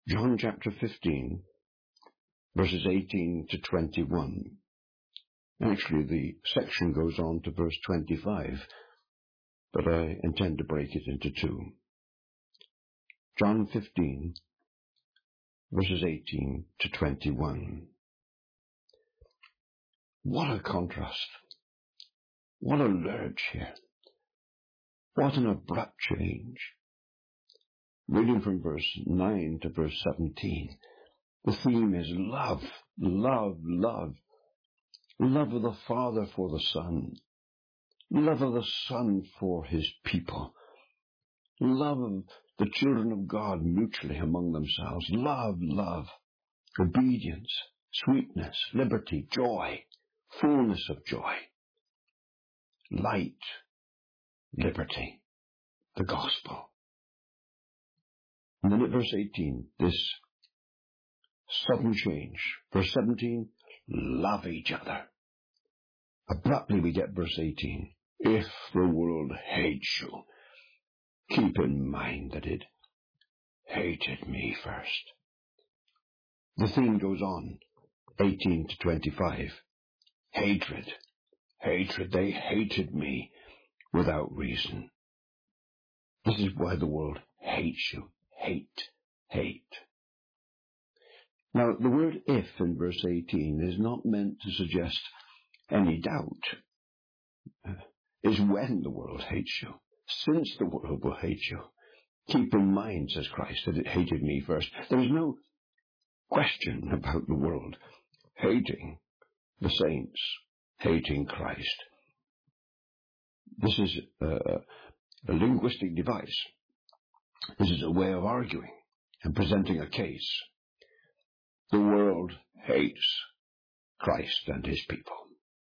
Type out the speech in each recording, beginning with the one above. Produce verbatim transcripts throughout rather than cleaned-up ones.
John chapter fifteen, verses eighteen to twenty-one. Actually, the section goes on to verse twenty-five, but I intend to break it into two. John fifteen, verses eighteen to twenty-one. What a contrast. What a lurch here. What an abrupt change. Reading from verse nine to verse seventeen, the theme is love, love, love. Love of the Father for the Son. Love of the Son for his people. Love of the children of God mutually among themselves. Love, love, obedience, sweetness, liberty, joy, fullness of joy, light, liberty, the gospel. And then at verse eighteen, this sudden change. Verse seventeen, love each other. Abruptly we get verse eighteen. If the world hates you, keep in mind that it hated me first. The theme goes on, eighteen to twenty-five. Hatred, hatred, they hated me without reason. This is why the world hates you. Hate, hate. Now, the word if in verse eighteen is not meant to suggest any doubt. Is when the world hates you. Since the world will hate you. Keep in mind, says Christ, that it hated me first. There is no question about the world hating the saints, hating Christ. This is a, a linguistic device. This is a way of arguing and presenting a case. The world hates Christ and his people.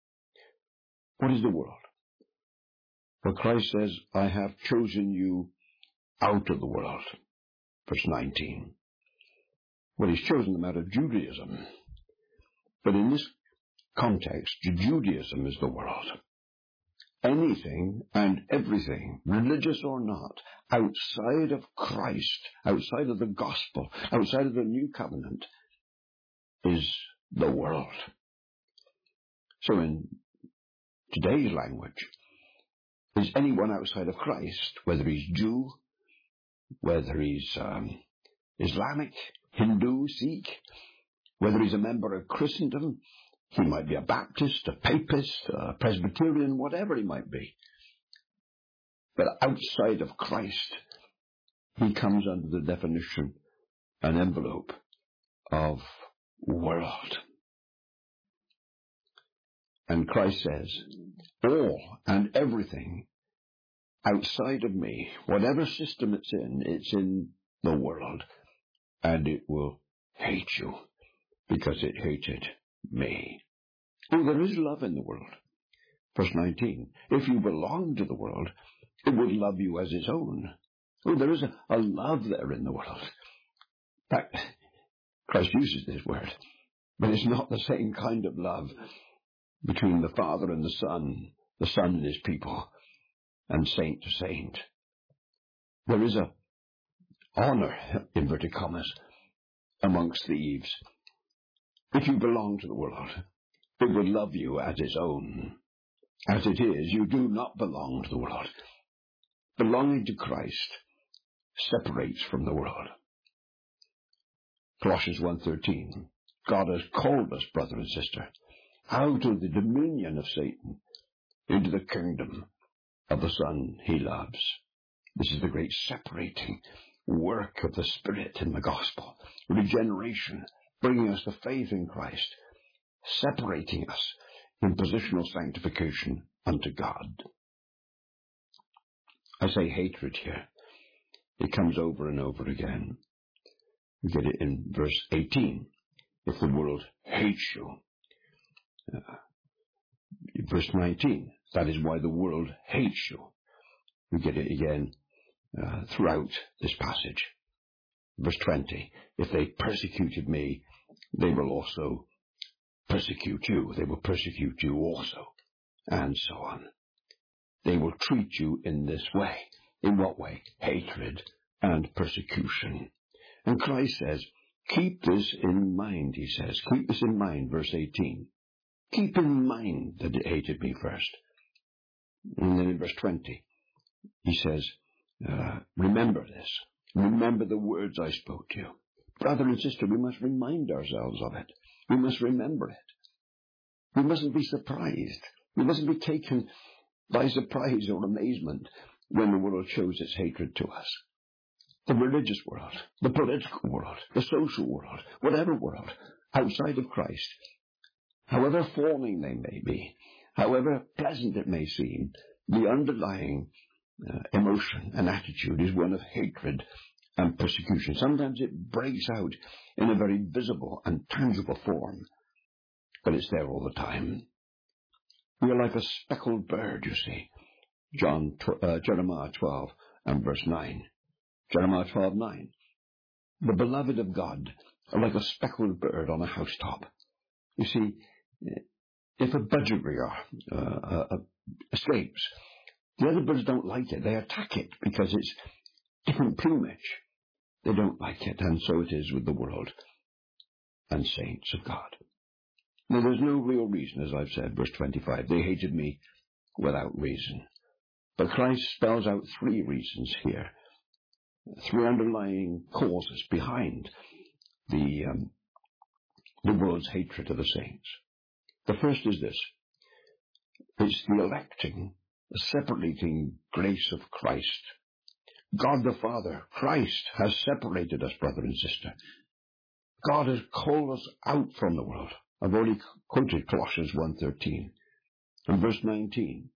What is the world? Well, Christ says, I have chosen you out of the world. Verse nineteen. Well, he's chosen them out of Judaism. But in this context, Judaism is the world. Anything and everything, religious or not, outside of Christ, outside of the gospel, outside of the new covenant, is the world. So in today's language, is anyone outside of Christ, whether he's Jew, whether he's um, Islamic, Hindu, Sikh, whether he's a member of Christendom, he might be a Baptist, a Papist, a Presbyterian, whatever he might be. But outside of Christ, he comes under the definition, an envelope of world. And Christ says, all and everything outside of me, whatever system it's in, it's in the world. And it will hate you because it hated me. Oh, there is love in the world. Verse nineteen, if you belong to the world, it would love you as its own. Oh, there is a, a love there in the world. In fact, Christ uses this word, but it's not the same kind of love between the Father and the Son, the Son and his people, and saint to saint. There is a honor, inverted commas, amongst thieves. If you belong to the world, it would love you as its own. As it is, you do not belong to the world. Belonging to Christ separates from the world. Colossians one thirteen, God has called us, brother and sister, out of the dominion of Satan into the kingdom of the Son he loves. This is the great separating work of the Spirit in the gospel. Regeneration, bringing us to faith in Christ, separating us in positional sanctification unto God. I say hatred here. It comes over and over again. We get it in verse eighteen. If the world hates you. Uh, verse nineteen. That is why the world hates you. We get it again uh, throughout this passage. Verse twenty. If they persecuted me, they will also persecute you. They will persecute you also. And so on. They will treat you in this way. In what way? Hatred and persecution. And Christ says, keep this in mind, he says. Keep this in mind, verse eighteen. Keep in mind that it hated me first. And then in verse twenty, he says, uh, remember this. Remember the words I spoke to you. Brother and sister, we must remind ourselves of it. We must remember it. We mustn't be surprised. We mustn't be taken by surprise or amazement when the world shows its hatred to us. The religious world, the political world, the social world, whatever world outside of Christ, however forming they may be, however pleasant it may seem, the underlying uh, emotion and attitude is one of hatred and persecution. Sometimes it breaks out in a very visible and tangible form, but it's there all the time. We are like a speckled bird, you see. John, uh, Jeremiah twelve and verse nine. Jeremiah twelve, nine. The beloved of God are like a speckled bird on a housetop. You see, if a budgerigar uh, uh, escapes, the other birds don't like it. They attack it because it's different plumage. They don't like it, and so it is with the world and saints of God. Now, there's no real reason, as I've said, verse twenty-five. They hated me without reason. But Christ spells out three reasons here, three underlying causes behind the, um, the world's hatred of the saints. The first is this. It's the electing, the separating grace of Christ. God the Father, Christ, has separated us, brother and sister. God has called us out from the world. I've already quoted Colossians one thirteen and verse nineteen.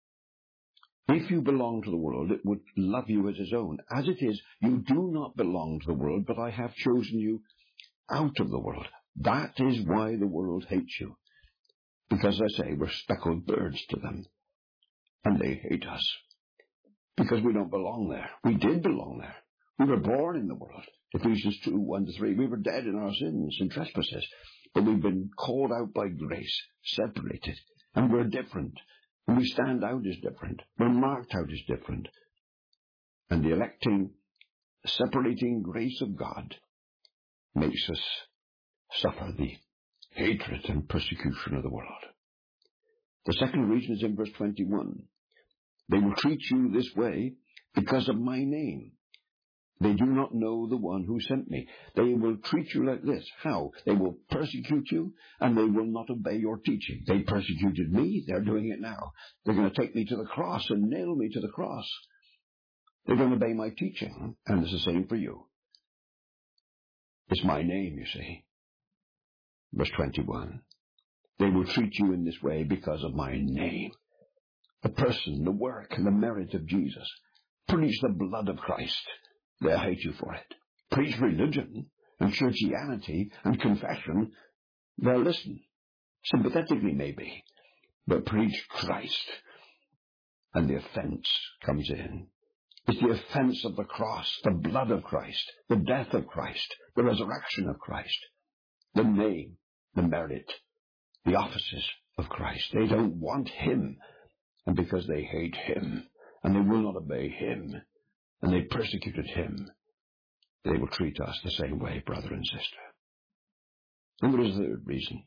If you belong to the world, it would love you as its own. As it is, you do not belong to the world, but I have chosen you out of the world. That is why the world hates you. Because, I say, we're speckled birds to them. And they hate us. Because we don't belong there. We did belong there. We were born in the world. Ephesians two, one to three. We were dead in our sins and trespasses. But we've been called out by grace, separated. And we're different. And we stand out as different. We're marked out as different. And the electing, separating grace of God makes us suffer the hatred and persecution of the world. The second reason is in verse twenty-one. They will treat you this way because of my name. They do not know the one who sent me. They will treat you like this. How? They will persecute you, and they will not obey your teaching. They persecuted me. They're doing it now. They're going to take me to the cross and nail me to the cross. They don't obey my teaching, and it's the same for you. It's my name, you see. Verse twenty-one. They will treat you in this way because of my name. The person, the work, and the merit of Jesus. Preach the blood of Christ. They'll hate you for it. Preach religion and churchianity and confession. They'll listen. Sympathetically, maybe. But preach Christ. And the offense comes in. It's the offense of the cross, the blood of Christ, the death of Christ, the resurrection of Christ, the name, the merit, the offices of Christ. They don't want him. And because they hate him, and they will not obey him, and they persecuted him, they will treat us the same way, brother and sister. And there is a third reason.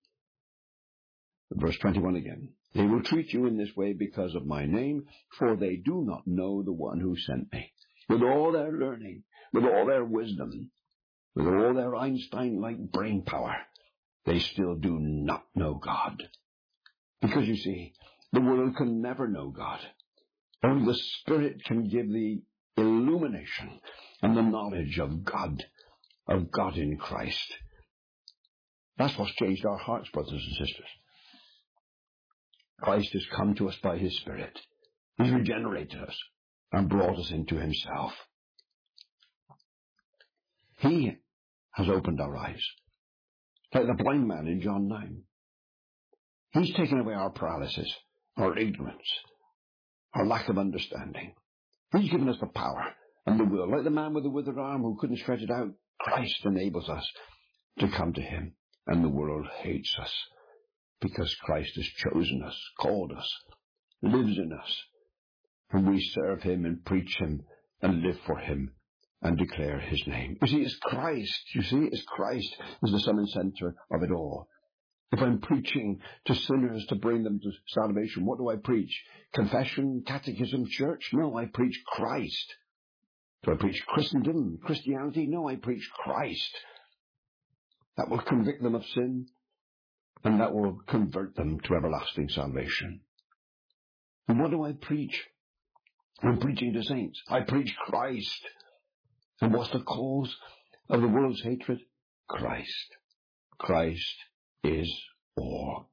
Verse twenty-one again. They will treat you in this way because of my name, for they do not know the one who sent me. With all their learning, with all their wisdom, with all their Einstein-like brain power, they still do not know God. Because, you see, the world can never know God. Only the Spirit can give the illumination and the knowledge of God, of God in Christ. That's what's changed our hearts, brothers and sisters. Christ has come to us by his Spirit. He's regenerated us and brought us into himself. He has opened our eyes, like the blind man in John nine. He's taken away our paralysis, our ignorance, our lack of understanding. He's given us the power and the will. Like the man with the withered arm who couldn't stretch it out, Christ enables us to come to him. And the world hates us because Christ has chosen us, called us, lives in us. And we serve him and preach him and live for him and declare his name. You see, it's Christ. You see, it's Christ is the sun and center of it all. If I'm preaching to sinners to bring them to salvation, what do I preach? Confession, catechism, church? No, I preach Christ. Do I preach Christendom, Christianity? No, I preach Christ. That will convict them of sin, and that will convert them to everlasting salvation. And what do I preach? I'm preaching to saints. I preach Christ. And what's the cause of the world's hatred? Christ. Christ is all.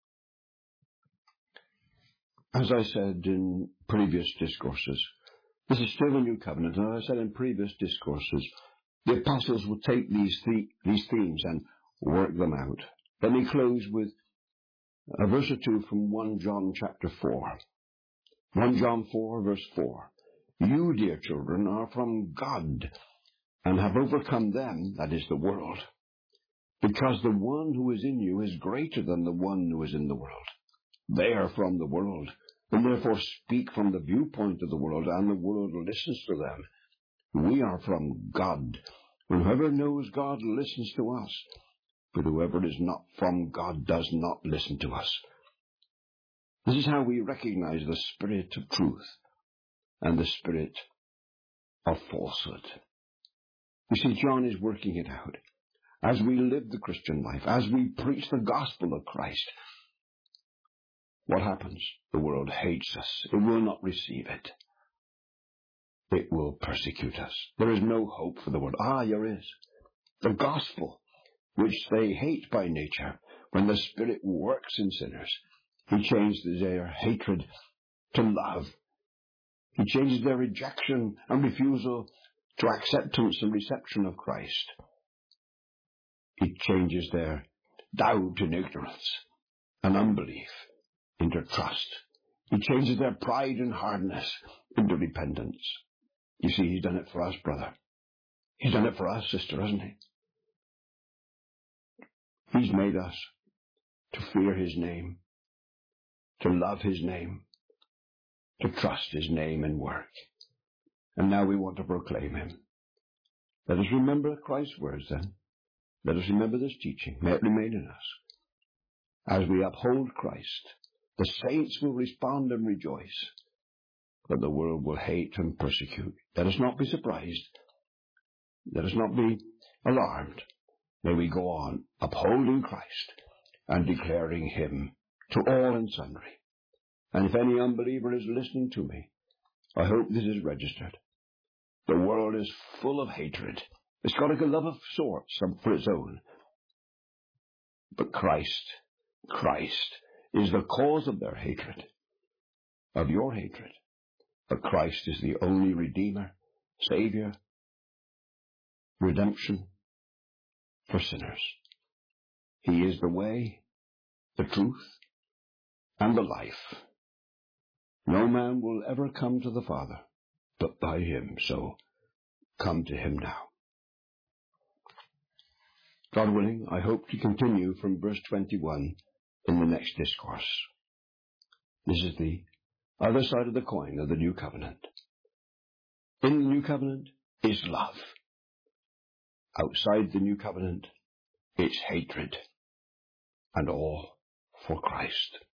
As I said in previous discourses, this is still a new covenant, and as I said in previous discourses, the apostles will take these the- these themes and work them out. Let me close with a verse or two from First John chapter four. First John four, verse four. You, dear children, are from God, and have overcome them, that is the world, because the one who is in you is greater than the one who is in the world. They are from the world, and therefore speak from the viewpoint of the world, and the world listens to them. We are from God, and whoever knows God listens to us, but whoever is not from God does not listen to us. This is how we recognize the spirit of truth and the spirit of falsehood. You see, John is working it out. As we live the Christian life, as we preach the gospel of Christ, what happens? The world hates us. It will not receive it. It will persecute us. There is no hope for the world. Ah, there is. The gospel, which they hate by nature, when the Spirit works in sinners, he changes their hatred to love. He changes their rejection and refusal to acceptance and reception of Christ. He changes their doubt and ignorance and unbelief into trust. He changes their pride and hardness into repentance. You see, he's done it for us, brother. He's done it for us, sister, hasn't he? He's made us to fear his name, to love his name, to trust his name and work. And now we want to proclaim him. Let us remember Christ's words then. Let us remember this teaching. May it remain in us. As we uphold Christ, the saints will respond and rejoice, but the world will hate and persecute. Let us not be surprised. Let us not be alarmed. May we go on upholding Christ and declaring him to all and sundry. And if any unbeliever is listening to me, I hope this is registered. The world is full of hatred. It's got a love of sorts for its own. But Christ, Christ is the cause of their hatred, of your hatred. But Christ is the only Redeemer, Savior, redemption for sinners. He is the way, the truth, and the life. No man will ever come to the Father but by him, so come to him now. God willing, I hope to continue from verse twenty-one in the next discourse. This is the other side of the coin of the new covenant. In the new covenant is love. Outside the new covenant, it's hatred, and all for Christ.